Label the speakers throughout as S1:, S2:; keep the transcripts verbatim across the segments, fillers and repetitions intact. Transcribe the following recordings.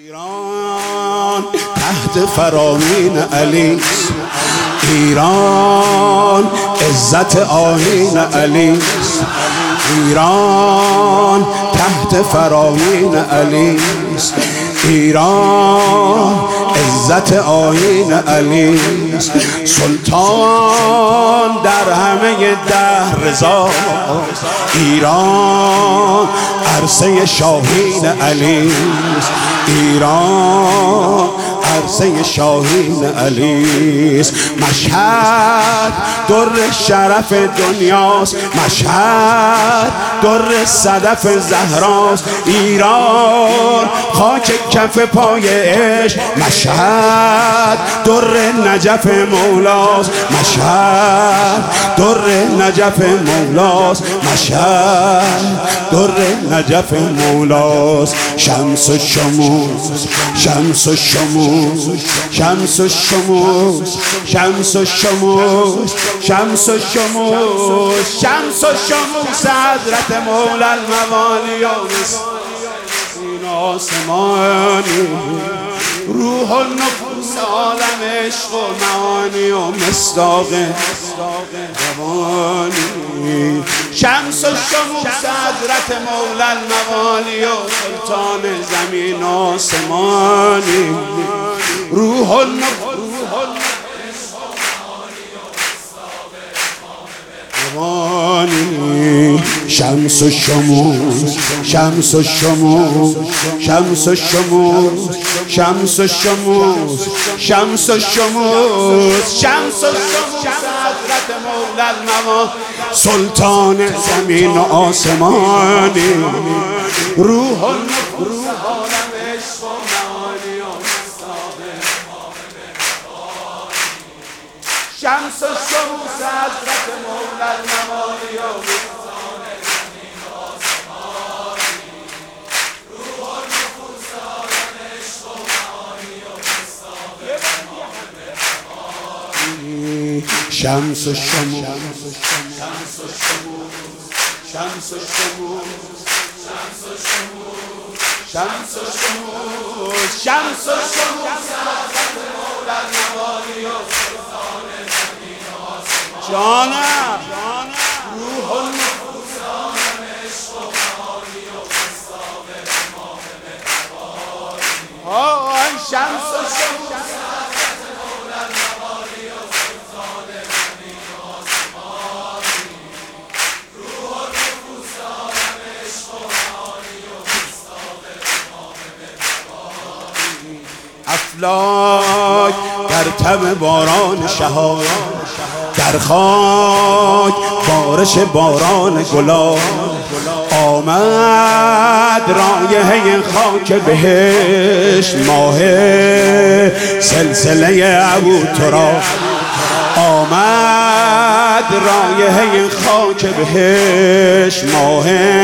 S1: ایران تحت فرامین علی، ایران عزت آیین علی، ایران تحت فرامین علی، ایران عزت آیین علی، سلطان در همه ده رضا، ایران عرصه شاهین علی، ایران عرصه شاهین علی است. مشهد در شرف دنیاست، مشهد در صدف زهراست، ایران خاک کف پای عشق، مشهد در نجف مولاست، مشهد در نجف مولاست، مشهد در نجف مولاست. شمس و شموس، شمس و شموس، شمس و شموس، شمس و شموس، شمس و شموس، شمس و شموس حضرت مولا الموالی این آسمانی، روح و نفوس عالم عشق و معانی و مصداق روانی. شمس و شموس حضرت مولا الموالی و سلطان زمین آسمانی، روح و نفوس روانی. شمس و شموس، شمس و شموس، شمس و شموس، شمس و شموس، شمس و شموس، شمس و شموس حضرت مولا الموالی سلطان زمین و آسمانی، روح و نفوس عالم عشق و معانی و مصداق شمس و شموس حضرت مولا الموالی و سلطان زمین و آسمانی، روح و نفوس عالم عشق و معانی و مصداق شمس و شموس، شمس و شموس، شمس و شموس، شمس و شموس، شمس و شموس، شمس و شموس حضرت مولا الموالی و سلطان زمین و آسمان. جانم روح و نفوس عالم عشق و معانی و مصداق امام مهربانی. شمس و شموس حضرت مولا الموالی و سلطان زمین و آسمانی، روح و نفوس عالم عشق و معانی و مصداق امام مهربانی. افلاک در تب باران شهاد، در خاک بارش باران گلاب، آمد رایحه خاک بهشت، ماه سلسله ابوتراب، آمد رایحه خاک بهشت، ماه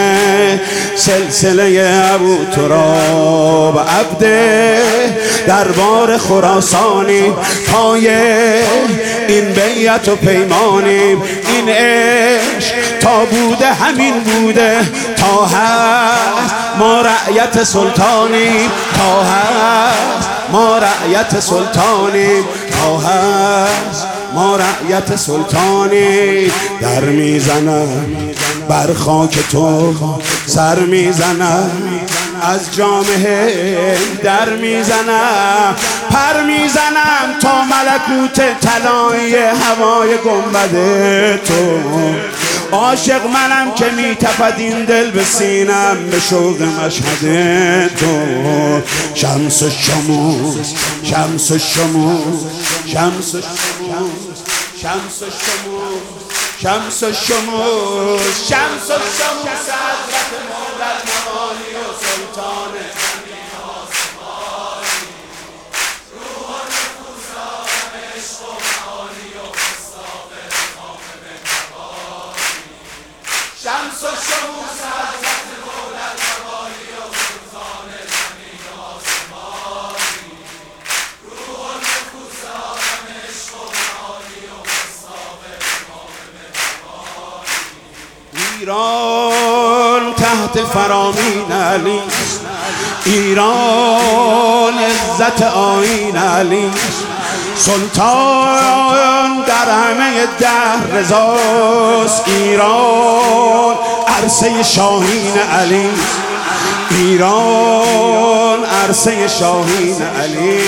S1: سلسله ابوتراب. عبد دربار خراسانی، پای این بیعت و پیمانیم، این عشق تا بوده همین بوده، تا هست ما رعیت سلطانیم، تا هست ما رعیت سلطانیم، تا هست ما رعیت سلطانی. در میزنم بر خاک تو سر میزنم، از جامعه در میزنم، پر میزنم تا ملکوت طلایی هوای گنبد تو. عاشق منم که میتپد این دل به سینم به شوق مشهد تو. شمس و شموس، شمس و شموس، شمس و شموس، شمس و شموس، شمس و شموس، شمس و شموس حضرت مولا الموالی و سلطان زمین و آسمانی، روح و نفوس عالم عشق و معانی و مصداق امام مهربانی. شمس و شموس حضرت مولا الموالی و سلطان زمین و آسمانی، روح و نفوس عالم عشق و معانی و مصداق امام مهربانی. ایران تحت فرامین علی، ایران عزت آیین علی، سلطان در همه ده رضاست. ایران عرصه شاهین علی، ایران عرصه شاهین علی.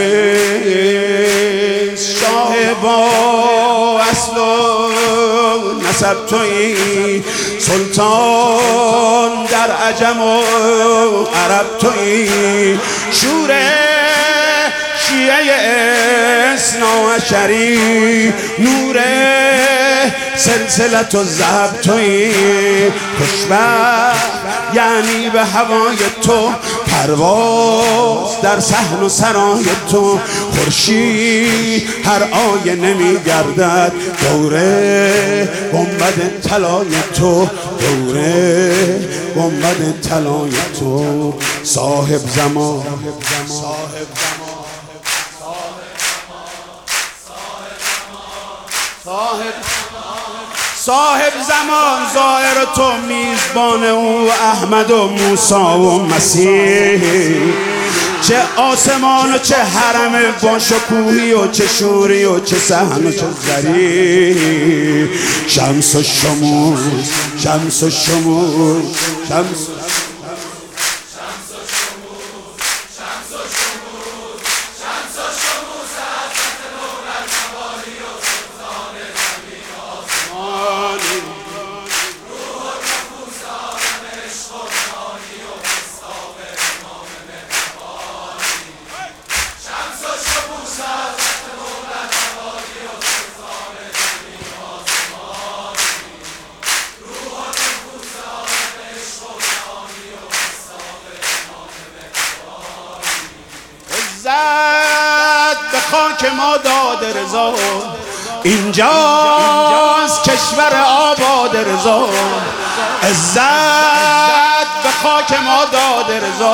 S1: شاه با اصل و نسب تویی، سلطان در عجم و عرب تویی. شور شیعه اثنا عشری، نور سلسلت و ذهب تویی. خوشبخت یعنی به هوای تو، پرواز در صحن و سرای تو. خورشید هر آیه نمی گردد دوره گنبد طلای تو، دوره گنبد طلای تو. صاحب زمان، صاحب صاحب زمان ظاهر تو، میزبان او احمد و موسی و مسیح. چه آسمان و چه حرم با شکوهی و چه شوری و چه صحن و چه زری. شمس و شموس، شمس و شموس، شمس به خاک ما داد رضا، اینجاست کشور آباد رضا. عزت به خاک ما داد رضا،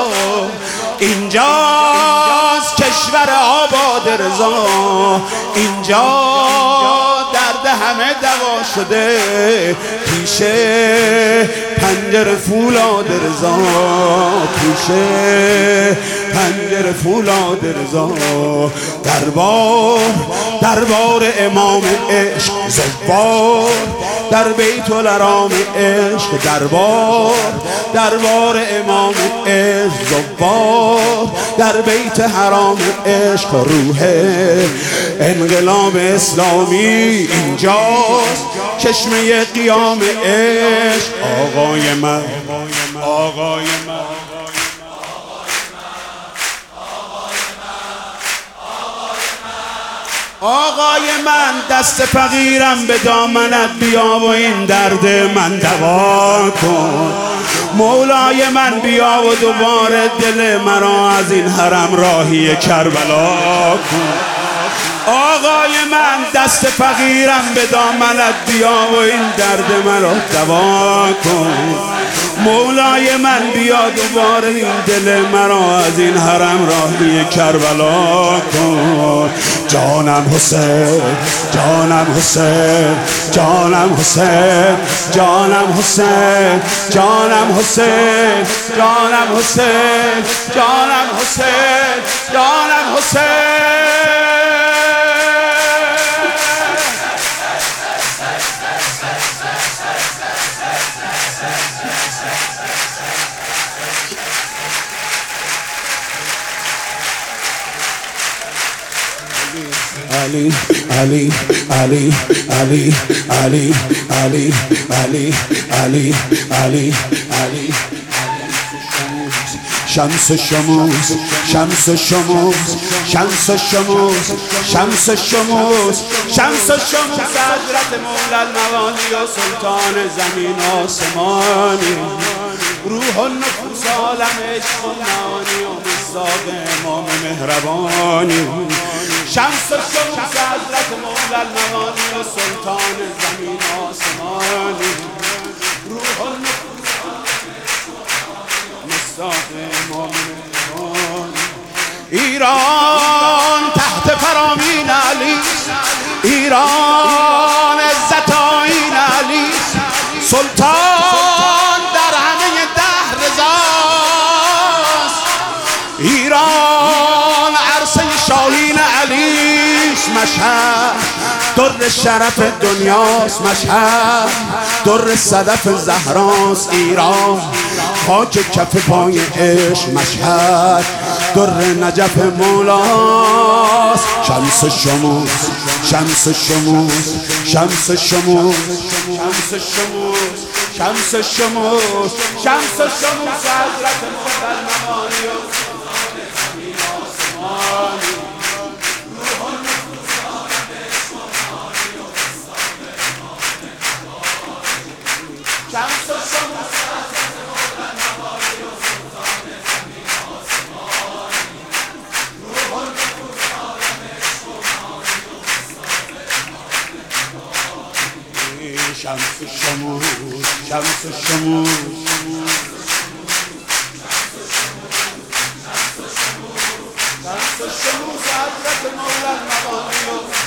S1: اینجاست کشور آباد رضا. اینجا درد همه دوا شده، پیش پنجره فولاد رضا، پیش پنجره فولاد رضا. دربار دربار امام عشق، زوار در بیت الحرام عشق. دربار دربار امام عشق، زوار در بیت حرام عشق. روح انقلاب اسلامی اینجاست، چشمه قیام عشق. آقای من، آقای من، آقای من، دست فقیرم به دامنت بیا و این درد من دوا کن. مولای من بیا و دوباره دل مرا از این حرم راهی کربلا کن. آقای من، دست فقیرم به دامنت بیا و این درد مرا دوا کن. مولای من بیا دوباره این دل مرا از این حرم راهی کربلا کن. جانم حسین، جانم حسین، جانم حسین، جانم حسین، جانم حسین، جانم حسین، جانم حسین، جانم حسین. Ali, Ali, Ali, Ali, Ali, Ali, Ali, Ali, Ali, Ali. شمس الشموس، شمس الشموس، شمس الشموس، شمس الشموس، شمس الشموس. حضرت مولا الموانی و سلطان زمین آسمانی. روح النفوس عالم عشق و معانی و مصداق امام مهربانی. شمس الشموس حضرت مولا الموانی و سلطان زمین آسمانی. روح النفوس مصداق امام مهربانی. ایران تحت فرامین علی، ایران عزت آیین علی. سلطان در همه ده رضاست، ایران شاهین علیش مشهد، در شرف دنیاست مشهد، در صدف زهراست ایران، خاک کف پای عشق مشهد، در نجف مولاست. شمس شموس شمس شموس شمس شموس شمس شموس شمس شموس شمس شموس حضرت مقدر نمانی و زمین آسمانی، روح نفوزان عشق و معانی و شمس شموس حضرت مقدر نمانی و سلطان زمین آسمانی، روح نفوزان عشق و معانی و شمس شموس شمس شموس شمس شموس حضرت مولا المبانی